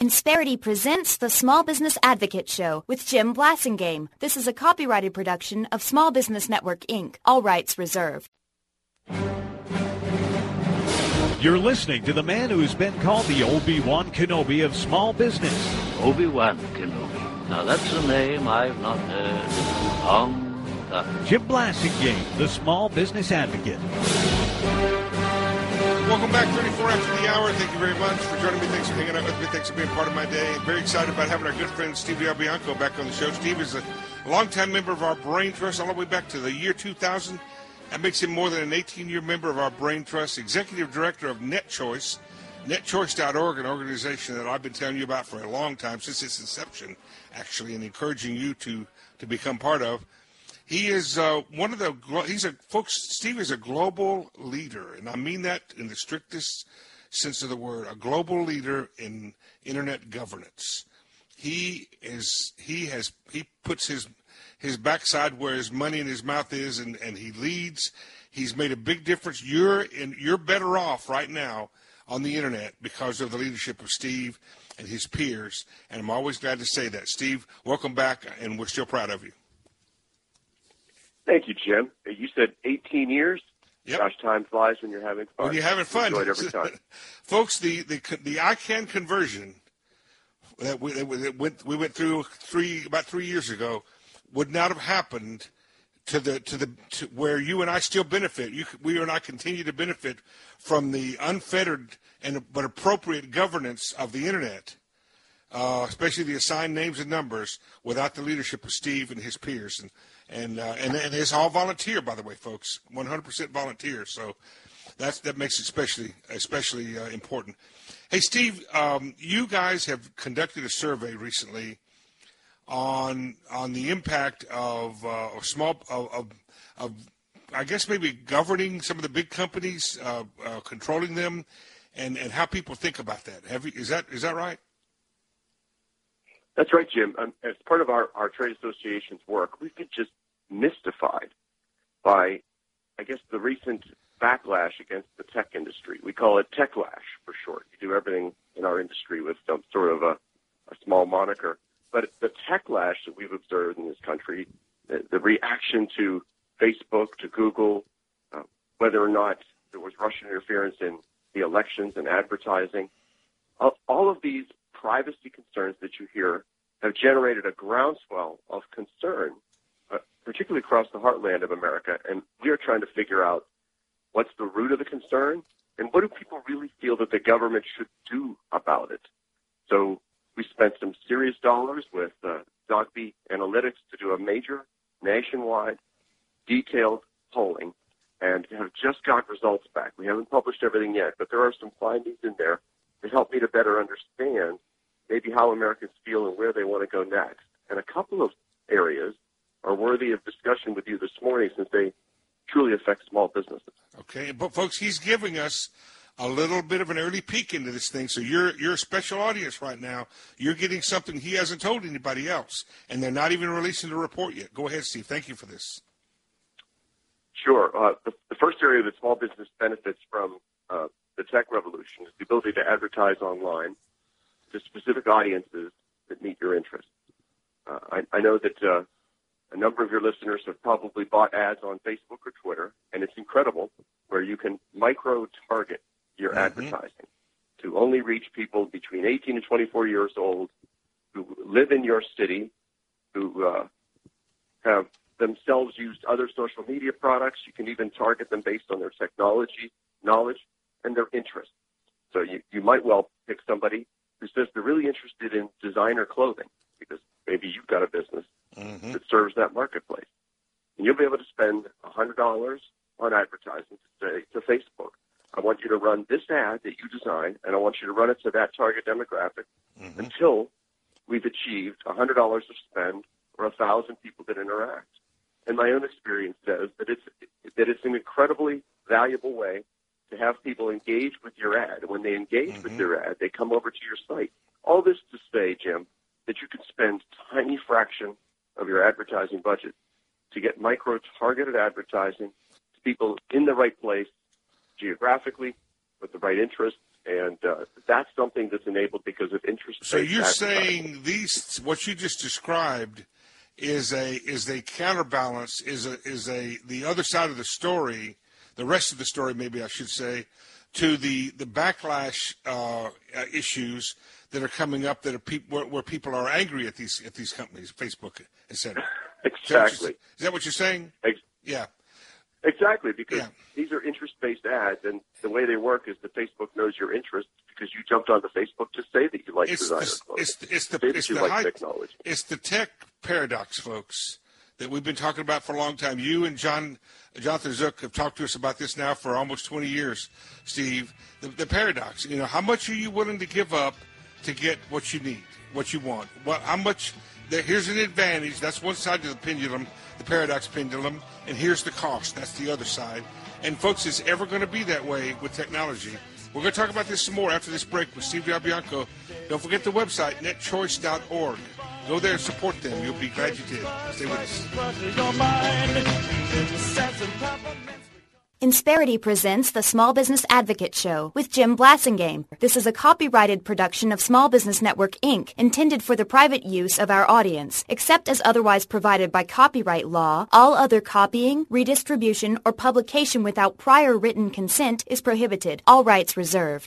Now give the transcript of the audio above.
Insperity presents the Small Business Advocate Show with Jim Blasingame. This is a copyrighted production of Small Business Network, Inc. All rights reserved. You're listening to the man who's been called the Obi-Wan Kenobi of small business. Obi-Wan Kenobi. Now that's a name I've not heard in a long time. Jim Blasingame, the Small Business Advocate. Welcome back, 34 after the hour. Thank you very much for joining me. Thanks for hanging out with me. Thanks for being part of my day. Very excited about having our good friend Steve Albianco back on the show. Steve is a longtime member of our Brain Trust all the way back to the year 2000. That makes him more than an 18-year member of our Brain Trust, executive director of NetChoice, netchoice.org, an organization that I've been telling you about for a long time, since its inception, actually, and encouraging you to become part of. He is Steve is a global leader, and I mean that in the strictest sense of the word, a global leader in internet governance. He puts his backside where his money in his mouth is, and he leads. He's made a big difference. You're better off right now on the internet because of the leadership of Steve and his peers, and I'm always glad to say that. Steve, welcome back, and we're still proud of you. Thank you, Jim. You said 18 years? Yep. Gosh, time flies when you're having fun. When you're having fun. Enjoy it every time. Folks, the ICANN conversion that we went through about 3 years ago would not have happened to where you and I still benefit. We and I continue to benefit from the unfettered but appropriate governance of the internet, especially the assigned names and numbers, without the leadership of Steve and his peers. And it's all volunteer, by the way, folks, 100% volunteer. So that makes it especially important. Hey, Steve, you guys have conducted a survey recently on the impact of I guess maybe governing some of the big companies, controlling them, and how people think about that. Is that right? That's right, Jim. As part of our trade association's work, we've been just mystified by, I guess, the recent backlash against the tech industry. We call it techlash for short. We do everything in our industry with some sort of a small moniker. But the techlash that we've observed in this country, the reaction to Facebook, to Google, whether or not there was Russian interference in the elections and advertising, all of these privacy concerns that you hear have generated a groundswell of concern, particularly across the heartland of America. And we are trying to figure out what's the root of the concern and what do people really feel that the government should do about it. So we spent some serious dollars with Zogby Analytics to do a major nationwide detailed polling and have just got results back. We haven't published everything yet, but there are some findings in there that help me to better understand maybe how Americans feel and where they want to go next. And a couple of areas are worthy of discussion with you this morning since they truly affect small businesses. Okay, but folks, he's giving us a little bit of an early peek into this thing, so you're a special audience right now. You're getting something he hasn't told anybody else, and they're not even releasing the report yet. Go ahead, Steve. Thank you for this. Sure. The first area that small business benefits from the tech revolution is the ability to advertise online to specific audiences that meet your interests. I know that a number of your listeners have probably bought ads on Facebook or Twitter, and it's incredible where you can micro-target your advertising to only reach people between 18 and 24 years old who live in your city, who have themselves used other social media products. You can even target them based on their technology knowledge and their interests. So you might well pick somebody who says they're really interested in designer clothing because maybe you've got a business that serves that marketplace. And you'll be able to spend $100 on advertising to say to Facebook, I want you to run this ad that you design, and I want you to run it to that target demographic until we've achieved $100 of spend or 1,000 people that interact. And my own experience says that it's an incredibly valuable way to have people engage with your ad. And when they engage with your ad, they come over to your site. All this to say, Jim, that you can spend a tiny fraction of your advertising budget to get micro-targeted advertising to people in the right place, geographically, with the right interests, And that's something that's enabled because of interest. So you're saying what you just described is a counterbalance, the other side of the story, the rest of the story, maybe I should say, to the backlash issues that are coming up that are where people are angry at these companies, Facebook, etc. Exactly. Is that what you're saying? Yeah. Exactly, because these are interest-based ads, and the way they work is that Facebook knows your interest because you jumped onto Facebook to say that you like designer clothing. Technology. It's the tech paradox, folks, that we've been talking about for a long time. You and Jonathan Zook have talked to us about this now for almost 20 years, Steve. The paradox, how much are you willing to give up to get what you need, what you want? How much? Here's an advantage. That's one side of the pendulum, the paradox pendulum, and here's the cost. That's the other side. And, folks, it's ever going to be that way with technology. We're going to talk about this some more after this break with Steve DelBianco. Don't forget the website, netchoice.org. Go there and support them. You'll be glad you did. Stay with us. Insperity presents the Small Business Advocate Show with Jim Blasingame. This is a copyrighted production of Small Business Network, Inc., intended for the private use of our audience. Except as otherwise provided by copyright law, all other copying, redistribution, or publication without prior written consent is prohibited. All rights reserved.